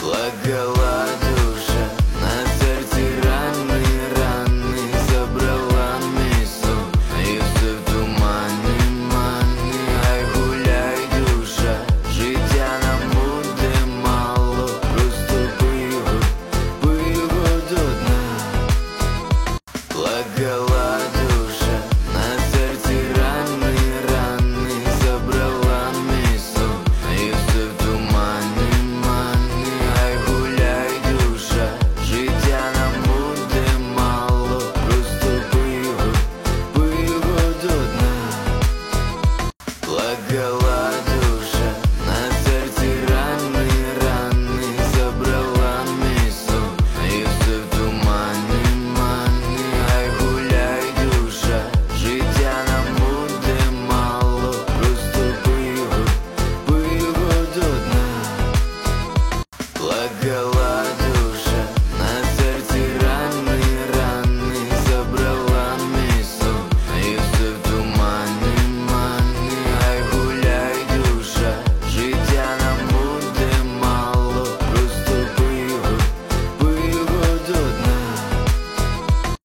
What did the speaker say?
Плакала душа, на серці рани, рани, забрала мій сон, і все в тумані, мані, ай гуляй, душа, життя нам буде мало, просто пиво до дна. Плакала душа, на серці рани, рани, забрала мій сон, і все в тумані, мані, ай гуляй, душа, життя нам буде мало, просто пиво до дна. Плакала душа, на серці рани, рани, забрала мій сон, і все в тумані, мані, ай гуляй, душа, життя нам буде мало, просто пиво до дна. Плакала